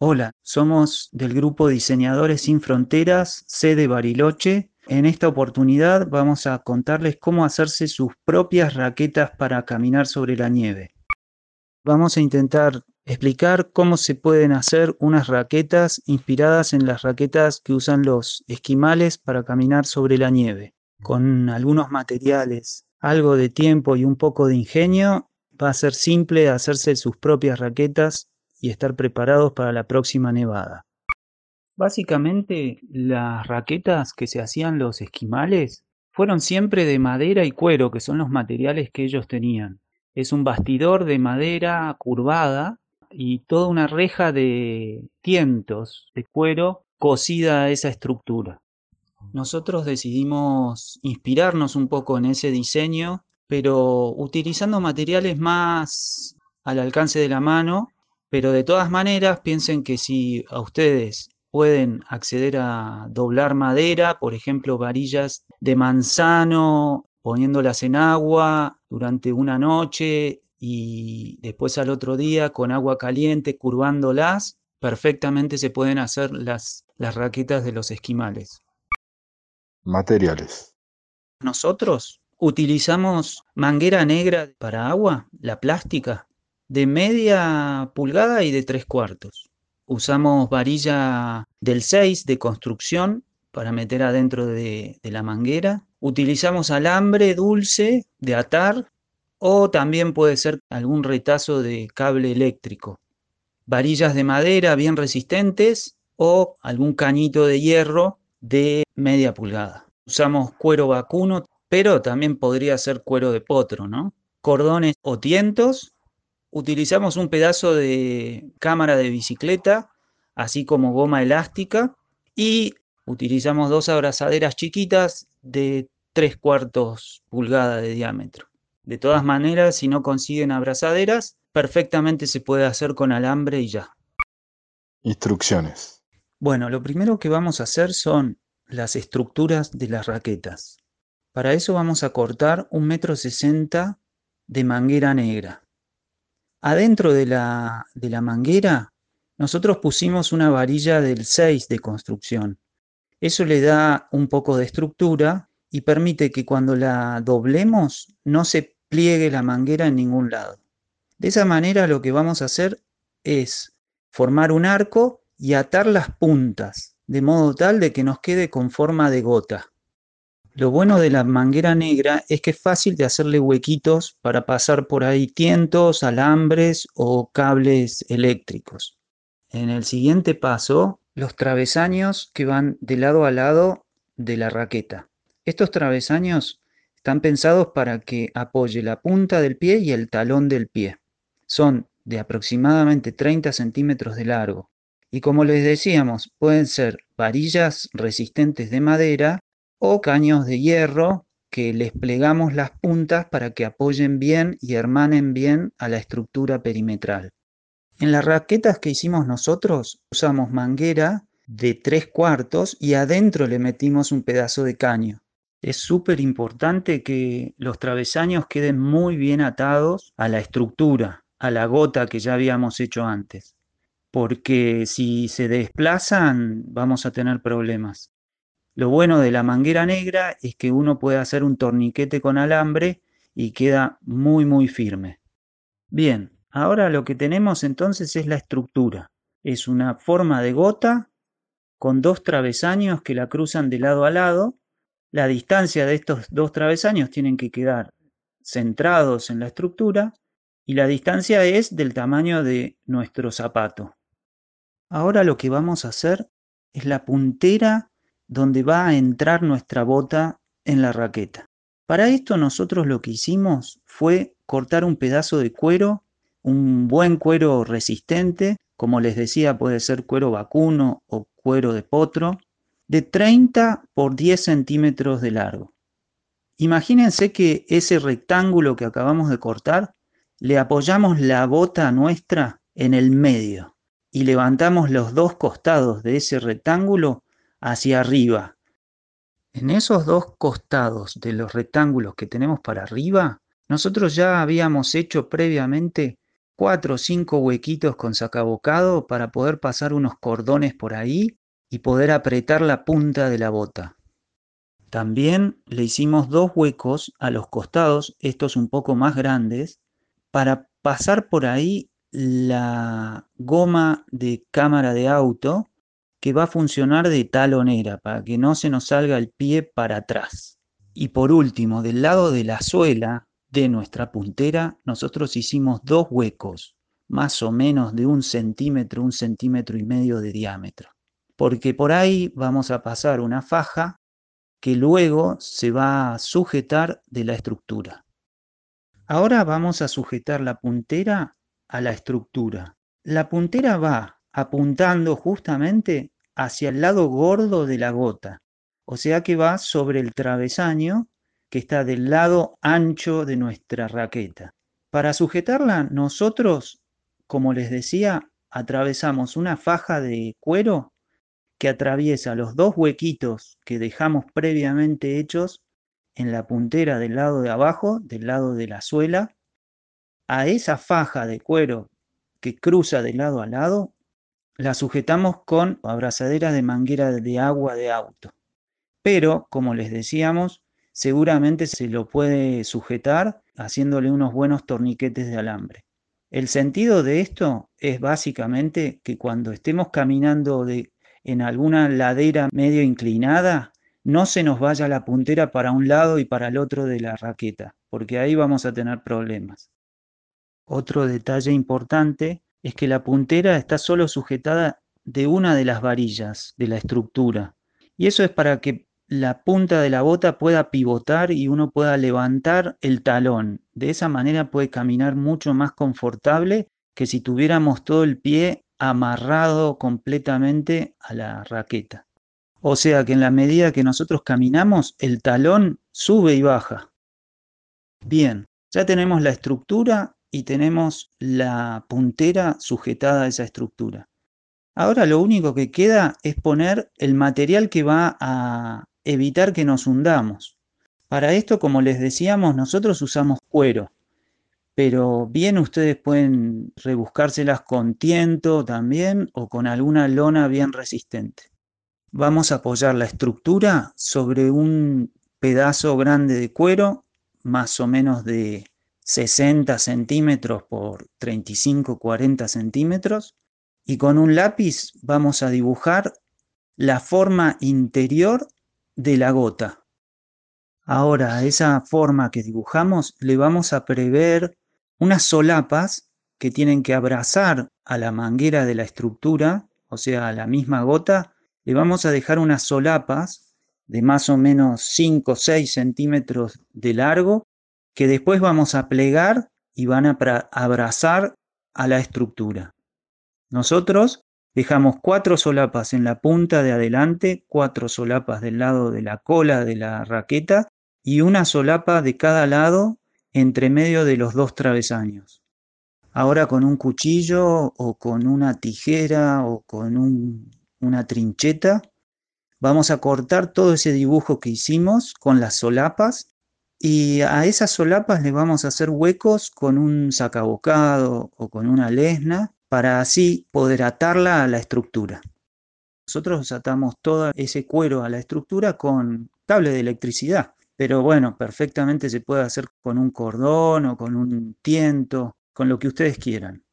Hola, somos del grupo Diseñadores Sin Fronteras, sede Bariloche. En esta oportunidad vamos a contarles cómo hacerse sus propias raquetas para caminar sobre la nieve. Vamos a intentar explicar cómo se pueden hacer unas raquetas inspiradas en las raquetas que usan los esquimales para caminar sobre la nieve. Con algunos materiales, algo de tiempo y un poco de ingenio, va a ser simple hacerse sus propias raquetas y estar preparados para la próxima nevada. Básicamente, las raquetas que se hacían los esquimales fueron siempre de madera y cuero, que son los materiales que ellos tenían. Es un bastidor de madera curvada y toda una reja de tientos de cuero cosida a esa estructura. Nosotros decidimos inspirarnos un poco en ese diseño, pero utilizando materiales más al alcance de la mano, pero de todas maneras piensen que si a ustedes pueden acceder a doblar madera, por ejemplo, varillas de manzano, poniéndolas en agua durante una noche y después al otro día con agua caliente curvándolas, perfectamente se pueden hacer las raquetas de los esquimales. Materiales. Nosotros utilizamos manguera negra para agua, la plástica, de media pulgada y de 3/4. Usamos varilla del 6 de construcción para meter adentro de la manguera. Utilizamos alambre dulce de atar o también puede ser algún retazo de cable eléctrico. Varillas de madera bien resistentes o algún cañito de hierro de media pulgada. Usamos cuero vacuno, pero también podría ser cuero de potro, ¿no? Cordones o tientos. Utilizamos un pedazo de cámara de bicicleta, así como goma elástica, y utilizamos dos abrazaderas chiquitas de 3/4 pulgada de diámetro. De todas maneras, si no consiguen abrazaderas, perfectamente se puede hacer con alambre y ya. Instrucciones. Bueno, lo primero que vamos a hacer son las estructuras de las raquetas. Para eso vamos a cortar 1,60 m de manguera negra. Adentro de la manguera, nosotros pusimos una varilla del 6 de construcción. Eso le da un poco de estructura y permite que cuando la doblemos no se pliegue la manguera en ningún lado. De esa manera lo que vamos a hacer es formar un arco y atar las puntas, de modo tal de que nos quede con forma de gota. Lo bueno de la manguera negra es que es fácil de hacerle huequitos para pasar por ahí tientos, alambres o cables eléctricos. En el siguiente paso, los travesaños que van de lado a lado de la raqueta. Estos travesaños están pensados para que apoye la punta del pie y el talón del pie. Son de aproximadamente 30 centímetros de largo. Y como les decíamos, pueden ser varillas resistentes de madera o caños de hierro que les plegamos las puntas para que apoyen bien y hermanen bien a la estructura perimetral. En las raquetas que hicimos nosotros usamos manguera de 3/4 y adentro le metimos un pedazo de caño. Es súper importante que los travesaños queden muy bien atados a la estructura, a la gota que ya habíamos hecho antes, porque si se desplazan vamos a tener problemas. Lo bueno de la manguera negra es que uno puede hacer un torniquete con alambre y queda muy muy firme. Bien, ahora lo que tenemos entonces es la estructura. Es una forma de gota con dos travesaños que la cruzan de lado a lado. La distancia de estos dos travesaños tienen que quedar centrados en la estructura y la distancia es del tamaño de nuestro zapato. Ahora lo que vamos a hacer es la puntera donde va a entrar nuestra bota en la raqueta. Para esto nosotros lo que hicimos fue cortar un pedazo de cuero, un buen cuero resistente, como les decía puede ser cuero vacuno o cuero de potro, de 30 por 10 centímetros de largo. Imagínense que ese rectángulo que acabamos de cortar, le apoyamos la bota nuestra en el medio y levantamos los dos costados de ese rectángulo hacia arriba. En esos dos costados de los rectángulos que tenemos para arriba, nosotros ya habíamos hecho previamente 4 o 5 huequitos con sacabocado para poder pasar unos cordones por ahí y poder apretar la punta de la bota. También le hicimos 2 huecos a los costados, estos un poco más grandes, para pasar por ahí la goma de cámara de auto que va a funcionar de talonera para que no se nos salga el pie para atrás. Y por último, del lado de la suela de nuestra puntera, nosotros hicimos 2 huecos, más o menos de 1 centímetro, 1,5 centímetros de diámetro. Porque por ahí vamos a pasar una faja que luego se va a sujetar de la estructura. Ahora vamos a sujetar la puntera a la estructura. La puntera va apuntando justamente hacia el lado gordo de la gota, o sea que va sobre el travesaño que está del lado ancho de nuestra raqueta. Para sujetarla nosotros, como les decía, atravesamos una faja de cuero que atraviesa los 2 huequitos que dejamos previamente hechos en la puntera del lado de abajo, del lado de la suela. A esa faja de cuero que cruza de lado a lado, la sujetamos con abrazaderas de manguera de agua de auto. Pero, como les decíamos, seguramente se lo puede sujetar haciéndole unos buenos torniquetes de alambre. El sentido de esto es básicamente que cuando estemos caminando en alguna ladera medio inclinada, no se nos vaya la puntera para un lado y para el otro de la raqueta, porque ahí vamos a tener problemas. Otro detalle importante es que la puntera está solo sujetada de una de las varillas de la estructura, y eso es para que la punta de la bota pueda pivotar y uno pueda levantar el talón. De esa manera puede caminar mucho más confortable que si tuviéramos todo el pie amarrado completamente a la raqueta. O sea que en la medida que nosotros caminamos, el talón sube y baja. Bien, ya tenemos la estructura y tenemos la puntera sujetada a esa estructura. Ahora lo único que queda es poner el material que va a evitar que nos hundamos. Para esto, como les decíamos, nosotros usamos cuero, pero bien ustedes pueden rebuscárselas con tiento también o con alguna lona bien resistente. Vamos a apoyar la estructura sobre un pedazo grande de cuero, más o menos de 60 centímetros por 35-40 centímetros, y con un lápiz vamos a dibujar la forma interior de la gota. Ahora a esa forma que dibujamos le vamos a prever unas solapas que tienen que abrazar a la manguera de la estructura, o sea, a la misma gota. Le vamos a dejar unas solapas de más o menos 5 o 6 centímetros de largo que después vamos a plegar y van a abrazar a la estructura. Nosotros dejamos 4 solapas en la punta de adelante, 4 solapas del lado de la cola de la raqueta y una solapa de cada lado entre medio de los 2 travesaños. Ahora con un cuchillo o con una tijera o con una trincheta vamos a cortar todo ese dibujo que hicimos con las solapas y a esas solapas le vamos a hacer huecos con un sacabocado o con una lesna para así poder atarla a la estructura. Nosotros atamos todo ese cuero a la estructura con cable de electricidad, pero bueno, perfectamente se puede hacer con un cordón o con un tiento, con lo que ustedes quieran.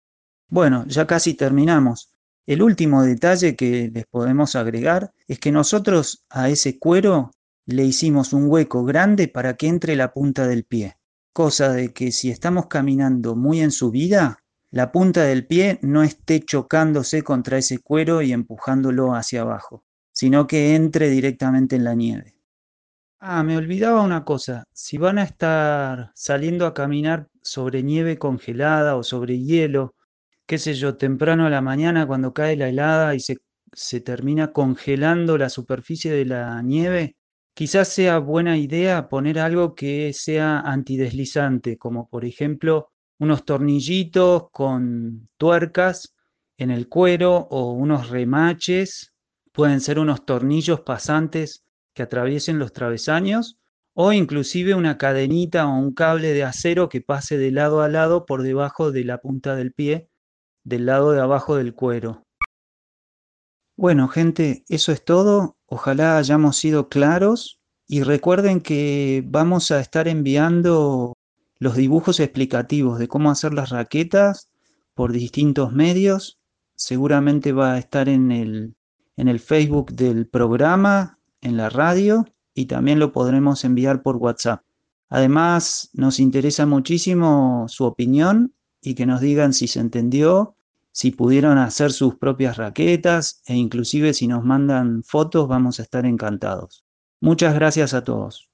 Bueno, ya casi terminamos. El último detalle que les podemos agregar es que nosotros a ese cuero le hicimos un hueco grande para que entre la punta del pie, cosa de que si estamos caminando muy en subida, la punta del pie no esté chocándose contra ese cuero y empujándolo hacia abajo, sino que entre directamente en la nieve. Ah, me olvidaba una cosa, si van a estar saliendo a caminar sobre nieve congelada o sobre hielo, qué sé yo, temprano a la mañana cuando cae la helada y se termina congelando la superficie de la nieve, quizás sea buena idea poner algo que sea antideslizante, como por ejemplo unos tornillitos con tuercas en el cuero o unos remaches, pueden ser unos tornillos pasantes que atraviesen los travesaños o inclusive una cadenita o un cable de acero que pase de lado a lado por debajo de la punta del pie, del lado de abajo del cuero. Bueno, gente, eso es todo. Ojalá hayamos sido claros y recuerden que vamos a estar enviando los dibujos explicativos de cómo hacer las raquetas por distintos medios. Seguramente va a estar en el Facebook del programa, en la radio y también lo podremos enviar por WhatsApp. Además, nos interesa muchísimo su opinión y que nos digan si se entendió, si pudieron hacer sus propias raquetas e inclusive si nos mandan fotos vamos a estar encantados. Muchas gracias a todos.